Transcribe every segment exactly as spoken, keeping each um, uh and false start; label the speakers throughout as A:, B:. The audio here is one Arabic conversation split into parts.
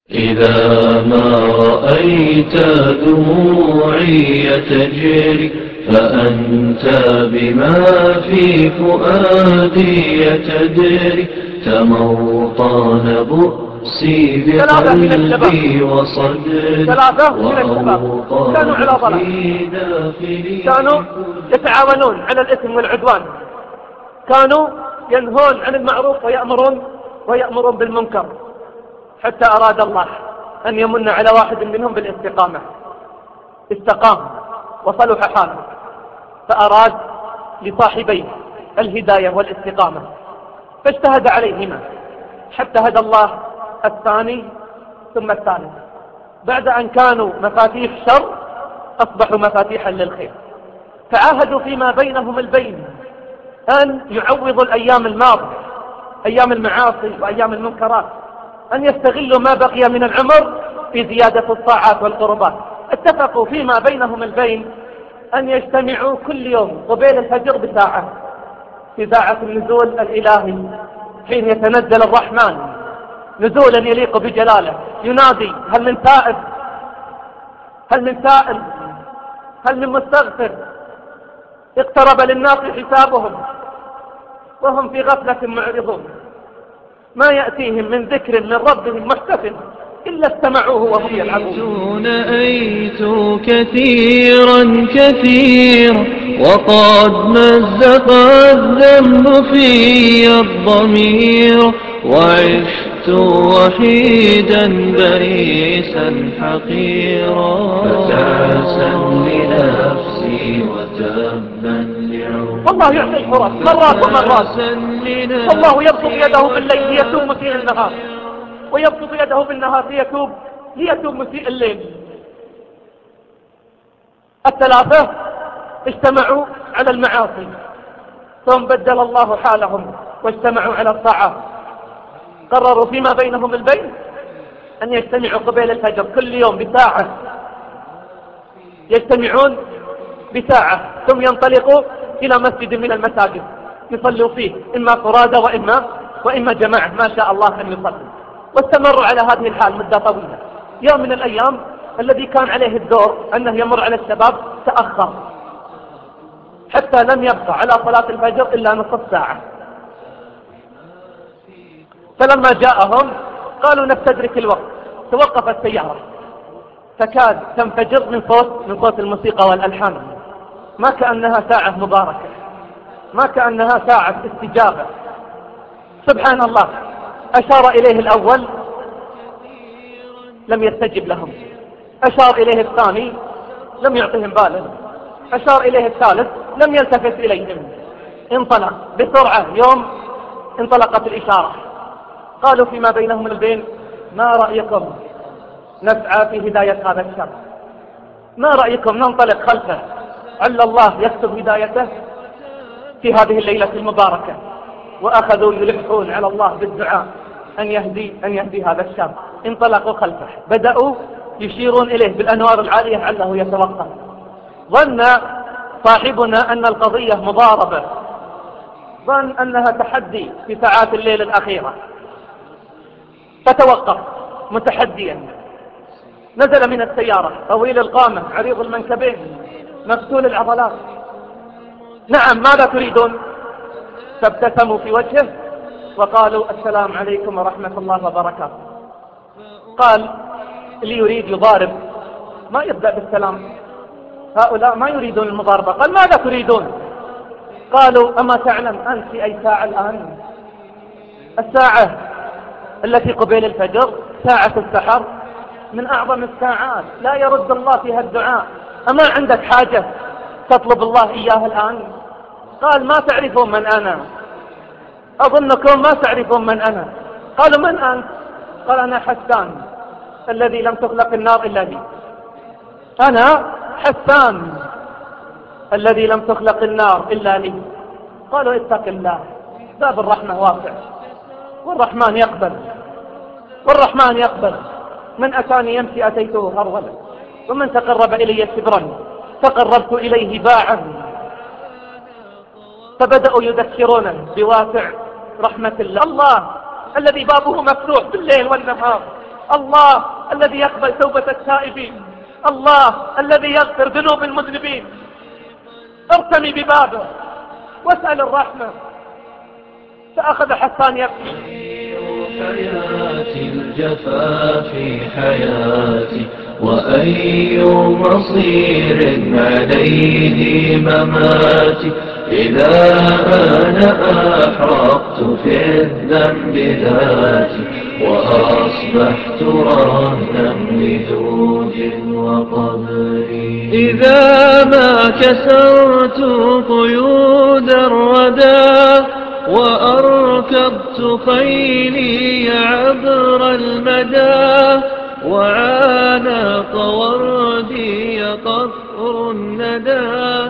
A: إذا ما رأيت دموعي تجري فأنت بما في فؤادي تدري. تموطن بؤسي بقلبي وصدري
B: وأوطان في داخلي. كانوا يتعاونون على الإثم والعدوان، كانوا ينهون عن المعروف ويأمرون ويأمرون بالمنكر، حتى أراد الله أن يمن على واحد منهم بالاستقامة، استقام وصلح حاله، فأراد لصاحبيه الهداية والاستقامة فاجتهد عليهما حتى هدى الله الثاني ثم الثالث. بعد أن كانوا مفاتيح شر أصبحوا مفاتيحا للخير، تعاهدوا فيما بينهم البين أن يعوضوا الأيام الماضية، أيام المعاصي وأيام المنكرات، أن يستغلوا ما بقي من العمر في زيادة الطاعات والقربات. اتفقوا فيما بينهم البين أن يجتمعوا كل يوم قبيل الفجر بساعة في ساعة النزول الإلهي، حين يتنزل الرحمن نزولا يليق بجلاله، ينادي: هل من تائب؟ هل من سائل؟ هل من مستغفر؟ اقترب للناس حسابهم وهم في غفلة معرضون، ما يأتيهم من ذكر من ربهم محتف إلا استمعوه وهم يلعبون.
A: أيت كثيرا كثيرا وقد مزق الذنب في الضمير، وعشت وحيدا بئيسا حقيرا، فتعسا لنفسي وتبا لعمري.
B: والله يعطي الفرص مرات ومرات، والله يبسط يده بالليل ليتوب مسيء النهار، ويبسط يده بالنهار ليتوب ليتوب مسيء الليل. الثلاثة اجتمعوا على المعاصي ثم بدل الله حالهم واجتمعوا على الطاعات. قرروا فيما بينهم البين أن يجتمعوا قبيل الفجر كل يوم بساعة، يجتمعون بساعة ثم ينطلقوا إلى مسجد من المساجد يصلوا فيه، إما فرادى وإما وإما جماعة ما شاء الله أن يصلوا. واستمروا على هذه الحال مدة طويلة. يوم من الأيام الذي كان عليه الدور أنه يمر على الشباب تأخر حتى لم يبقى على صلاة الفجر إلا نصف ساعة، فلما جاءهم قالوا نستدرك الوقت. توقفت السيارة تكاد تنفجر من صوت من صوت الموسيقى والألحان، ما كأنها ساعة مباركة، ما كأنها ساعة استجابة. سبحان الله، أشار إليه الأول لم يستجب لهم، أشار إليه الثاني لم يعطهم بالا، أشار إليه الثالث لم يلتفت إليهم. انطلق بسرعة يوم انطلقت الإشارة. قالوا فيما بينهم البين: ما رأيكم نسعى في هداية هذا الشر؟ ما رأيكم ننطلق خلفه عل الله يكتب هدايته في هذه الليلة المباركة؟ وأخذوا يلحون على الله بالدعاء أن يهدي أن يهدي هذا الشاب. انطلقوا خلفه، بدأوا يشيرون إليه بالأنوار العالية عله يتوقف. ظن صاحبنا أن القضية مضاربة، ظن أنها تحدي في ساعات الليل الأخيرة، فتوقف متحديا. نزل من السيارة طويل القامة عريض المنكبين مفتول العضلات. نعم، ماذا تريدون؟ فابتسموا في وجهه وقالوا: السلام عليكم ورحمة الله وبركاته. قال: اللي يريد يضارب ما يبدأ بالسلام، هؤلاء ما يريدون المضاربة. قال: ماذا تريدون؟ قالوا: أما تعلم أنت في أي ساعة الآن؟ الساعة التي قبيل الفجر، ساعة السحر، من أعظم الساعات لا يرد الله فيها الدعاء. أما عندك حاجة تطلب الله إياها الآن؟ قال: ما تعرفون من أنا، أظنكم ما تعرفون من أنا. قالوا: من أنت؟ قال: أنا حسان الذي لم تخلق النار إلا لي. أنا حسان الذي لم تخلق النار إلا لي. قالوا: اتق الله، باب الرحمة واسع، والرحمن يقبل والرحمن يقبل من أتاني يمشي أتيته هرولا، ومن تقرب إلي شبرا تقربت إليه باعا. فبدأوا يذكرونه بواسع رحمة الله، الله الذي بابه مفتوح بالليل والنهار، الله الذي يقبل توبة التائبين، الله الذي يغفر ذنوب المذنبين. ارتمي ببابه واسأل الرحمة. فأخذ حسان يبكي.
A: حياتي الجفا في حياتي، وأي مصير عليه مماتي. إذا أنا أحرقت في الذنب ذاتي، وأصبحت رهنا لجود وقبري. إذا ما كسرت قيود الردى، وأركبت خيلي عبر المدى، وعانق وردي قفر الندى،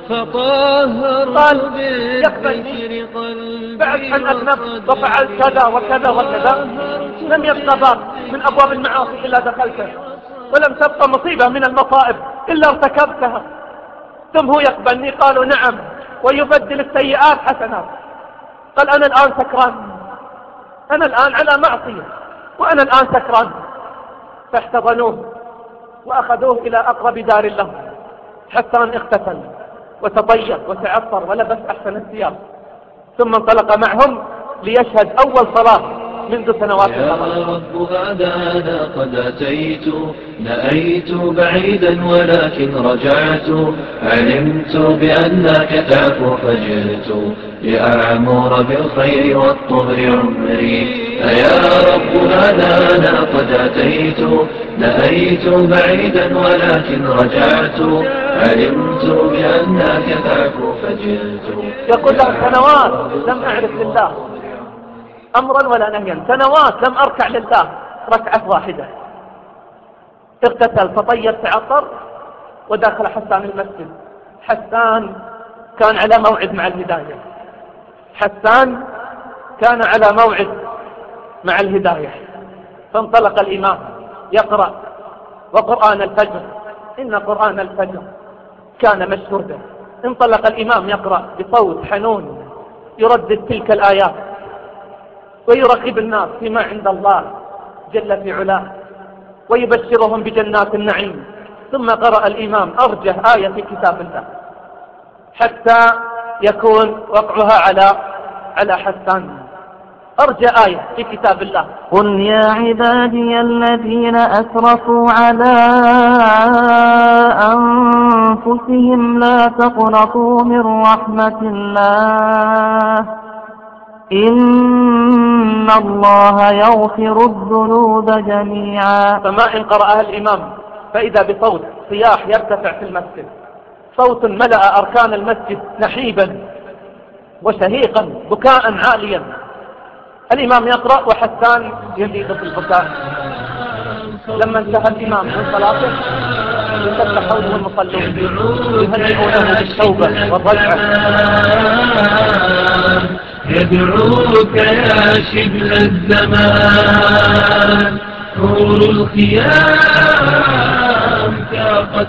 A: فطهرت بالذكر قلبي
B: بعد أن أذنبت وفعلت كذا وكذا وكذا، لم يبقى باب من أبواب المعاصي إلا دخلته، ولم تبقى مصيبة من المصائب إلا ارتكبتها. ثم هو يقبلني؟ قالوا نعم، ويبدل السيئات حسنات. قال أنا الآن سكران، أنا الآن على معصية، وأنا الآن سكران. فاحتضنوه وأخذوه إلى أقرب دار له. حسان اغتسل وتطيب وتعطر ولبس أحسن الثياب، ثم انطلق معهم ليشهد أول صلاة منذ سنوات.
A: يا رب هدانا قد أتيت، نأيت بعيدا ولكن رجعت، علمت بأنك تعفو فجئت لأعمر بالخير والطهر عمري. يا رب هدانا قد أتيت، نأيت بعيدا ولكن رجعت، علمت بأنك تعفو فجئت.
B: يقول لهم سنوات لم أعرف لله أمرا ولا نهيا، سنوات لم أركع لله ركعة واحدة. اغتسل فطيب تعطر ودخل حسان المسجد. حسان كان على موعد مع الهداية، حسان كان على موعد مع الهداية. فانطلق الإمام يقرأ، وقرآن الفجر إن قرآن الفجر كان مشهودا. انطلق الإمام يقرأ بصوت حنون يردد تلك الآيات ويرغب الناس فيما عند الله جل في علاه، ويبشرهم بجنات النعيم. ثم قرأ الإمام أرجه آية في كتاب الله حتى يكون وقعها على على حسان. أرجى آية في كتاب الله:
C: قل يا عبادي الذين أسرفوا على أنفسهم لا تقنطوا من رحمة الله إن الله يغفر الذنوب جميعا.
B: فما إن قرأها الإمام فإذا بصوت صياح يرتفع في المسجد، صوت ملأ أركان المسجد نحيبا وشهيقا بكاء عاليا. الإمام يقرأ وحسان يزيد في البكاء. لما انتهى الإمام من صلاته يفتح حوله المصلون يهنئونه بالتوبة والرجعة.
A: يدعوك يا شبل الزمان، حور الخيام كافت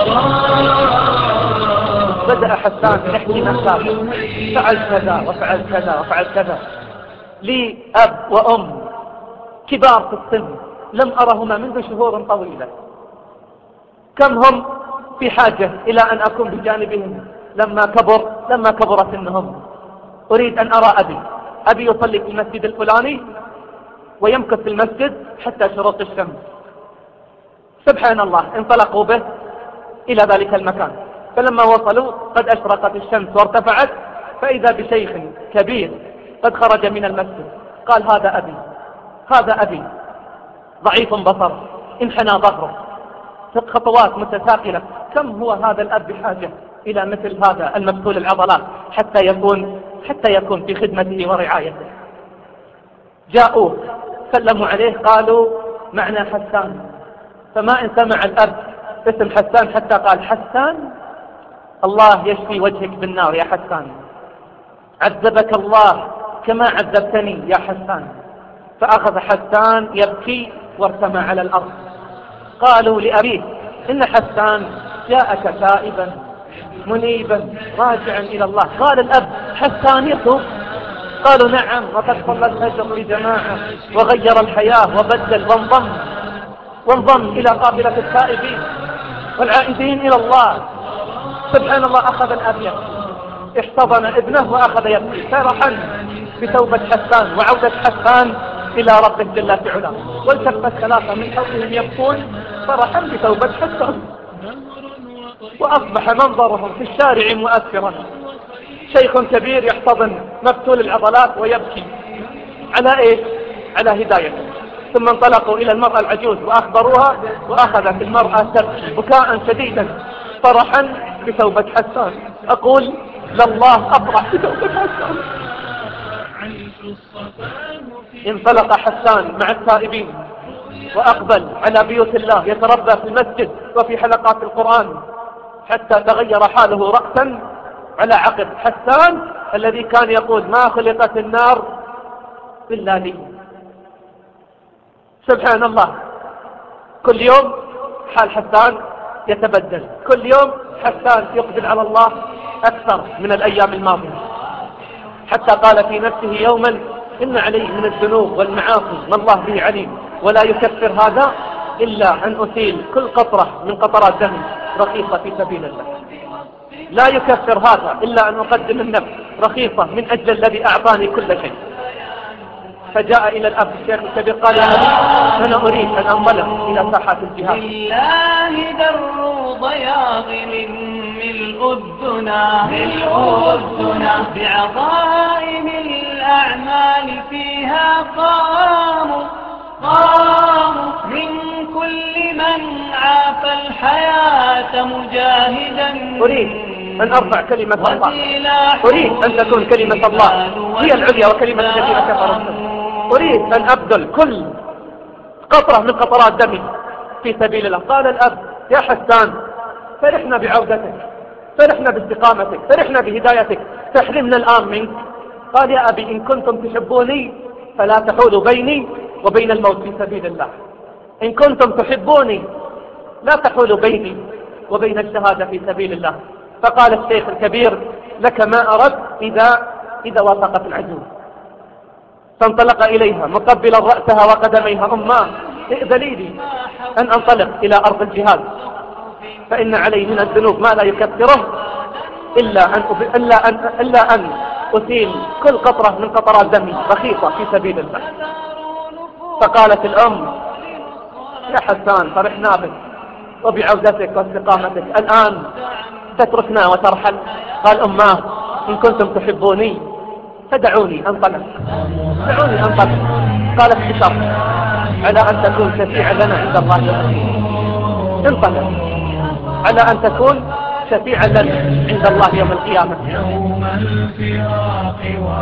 A: غرام.
B: بدأ حسان يحكي مسافة، فعل كذا وفعل كذا وفعل كذا. لي أب وأم كبار في السن لم أرهما منذ شهور طويلة، كم هم في حاجة إلى أن أكون بجانبهم لما كبر لما كبر سنهم. أريد أن أرى أبي أبي يصلي في المسجد الفلاني ويمكث في المسجد حتى شروق الشمس. سبحان الله، انطلقوا به إلى ذلك المكان، فلما وصلوا قد أشرقت الشمس وارتفعت، فإذا بشيخ كبير قد خرج من المسجد. قال: هذا أبي هذا أبي ضعيف بصر، انحنى ظهره، خطوات متساقلة. كم هو هذا الأب بحاجة إلى مثل هذا المفتول العضلات حتى يكون حتى يكون في خدمته ورعايته. جاءوه سلموا عليه، قالوا: معنا حسان. فما إن سمع الأب اسم حسان حتى قال: حسان، الله يشفي وجهك بالنار يا حسان، عذبك الله كما عذبتني يا حسان. فأخذ حسان يبكي وارتمى على الأرض. قالوا لأبيه: إن حسان جاءك تائبا منيبا راجعا إلى الله. قال الأب: حسان يتوب؟ قالوا نعم، وقد صلى الفجر بجماعة وغير الحياة وبدل وانضم وانضم إلى قافلة التائبين والعائدين إلى الله. سبحان الله، أخذ الأب يبكي، احتضن ابنه وأخذ يبكي فرحا بتوبة حسان وعودة حسان إلى ربه جل في علاه. والتفت ثلاثة من حولهم يبكون فرحا بتوبة حسان، وأصبح منظرهم في الشارع مؤثرا. شيخ كبير يحتضن مفتول العضلات ويبكي على إيش؟ على هدايته. ثم انطلقوا إلى المرأة العجوز وأخبروها، وأخذت المرأة تبكي بكاء شديدا فرحا بتوبة حسان. أقول لله أفرح بتوبة حسان. انطلق حسان مع التائبين وأقبل على بيوت الله يتربى في المسجد وفي حلقات القرآن، حتى تغير حاله رأسا على عقب. حسان الذي كان يقول ما خلقت النار إلا لي. سبحان الله، كل يوم حال حسان يتبدل، كل يوم حسان يقبل على الله أكثر من الأيام الماضية، حتى قال في نفسه يوما إن علي من الذنوب والمعاصي ما الله به عليم، ولا يكفر هذا إلا أن أسيل كل قطرة من قطرات دم رخيصة في سبيل الله. لا يكفر هذا إلا أن أقدم النفس رخيصة من أجل الذي أعطاني كل شيء. فجاء إلى الأب الشيخ الكبير قال يا أبي أنا أريد أن أنطلق إلى ساحات الجهاد.
A: لله در ضياغ ملء الدنا ملء الدنا بعظائم الأعمال فيها قاموا قاموا من كل من عاف الحياة مجاهدا.
B: أريد أن أرفع كلمة الله، أريد أن تكون كلمة الله هي العليا وكلمة الذين كفروا. أريد أن أبذل كل قطرة من قطرات دمي في سبيل الله. قال الأب يا حسان فرحنا بعودتك، فرحنا باستقامتك، فرحنا بهدايتك، تحرمنا الآن منك. قال يا أبي إن كنتم تحبوني فلا تحولوا بيني وبين الموت في سبيل الله. إن كنتم تحبوني لا تحولوا بيني وبين الشهادة في سبيل الله. فقال الشيخ الكبير لك ما أردت إذا إذا وافقت العجوز. فانطلق إليها مقبلا رأسها وقدميها أماه ائذني لي أن أنطلق إلى أرض الجهاد، فإن علي من الذنوب ما لا يكفره إلا أن إلا أن إلا أن أسيل كل قطرة من قطرات دمي رخيصة في سبيل الله. فقالت الأم يا حسان فرحنا بك وبعودتك واستقامتك، الآن تتركنا وترحل؟ قال أماه إن كنتم تحبوني فدعوني أنطلق، دعوني أنطلق. قالت بشرط على أن تكون شفيعا لنا عند الله، انطلق على أن تكون شفيعا لنا عند الله يوم القيامة. يوم الفراق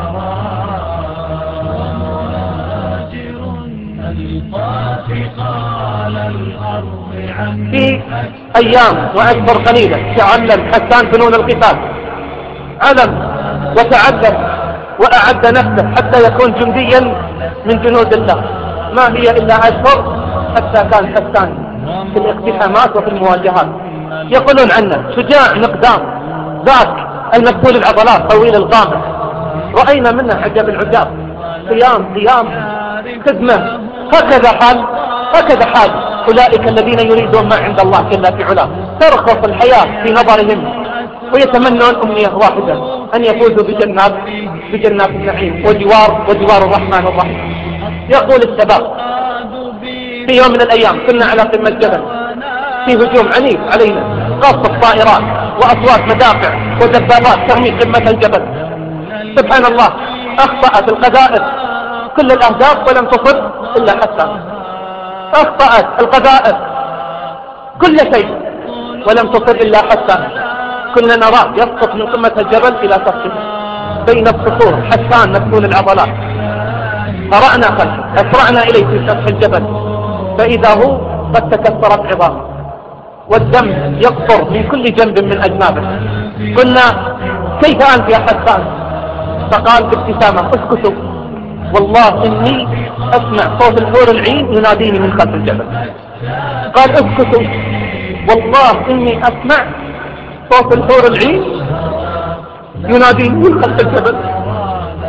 B: في أيام وأشهر قليلة تعلم حسان فنون القتال، علم وتعلم وأعد نفسه حتى يكون جنديا من جنود الله. ما هي إلا أشهر حتى كان حسان في الاقتحامات وفي المواجهات. يقولون عنه شجاع مقدام، ذاك المكتول العضلات طويل القامة. رأينا منه عجب العجاب، قيام قيام خدمة. هكذا حال هكذا حال أولئك الذين يريدون ما عند الله جل في علاه. ترخص الحياة في نظرهم ويتمنون أمنية واحدة أن يفوزوا بجنات بجنات النعيم وجوار وجوار الرحمن الرحيم. يقول الشباب في يوم من الأيام كنا على قمة جبل في هجوم عنيف علينا، قصف طائرات وأصوات مدافع ودبابات ترمي قمة الجبل. سبحان الله، أخطأت القذائف كل الأهداف ولم تصب إلا حسان. أخطأت القذائف كل شيء ولم تصب إلا حسان. كنا نراه يسقط من قمة الجبل إلى سقفه بين الصخور. حسان مدفون العضلات. قرأنا خلفه، أسرعنا إليه في سطح الجبل فإذا هو قد تكسرت عظامه والدم يقطر من كل جنب من أجنابه. قلنا كيف أنت يا حسان؟ فقال بابتسامة اسكتوا، والله إني أسمع صوت الحور العين يناديني من خلف الجبل. قال اسكتوا، والله إني أسمع صوت الحور العين يناديني من خلف الجبل.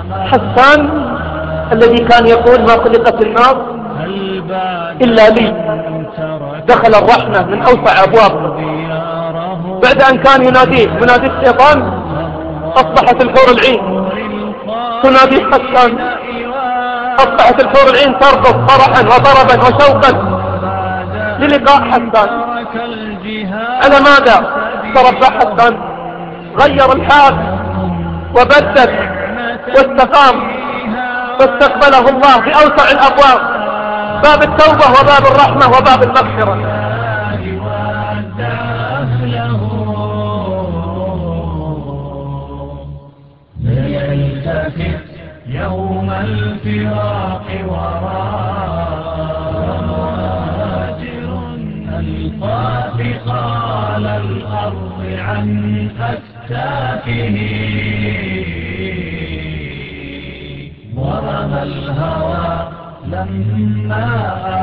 B: حسان الذي كان يقول ما خلقت النار إلا لي، دخل الرحمة من أوسع أبواب. بعد أن كان يناديه منادي الشيطان، أصبحت الحور العين تنادي حسان، أصبحت الحور العين ترقص فرحا وطربا وشوقا للقاء حسان. على ماذا تربى حسان؟ غير الحال وبدل واستقام، فاستقبله الله بأوسع الأبواب، باب التوبة وباب الرحمة وباب المغفرة.
A: فليلتفت يوم الفراق وراء مهاجر ألقى ثقال الأرض عن أكتافه، ورمى الهوى لما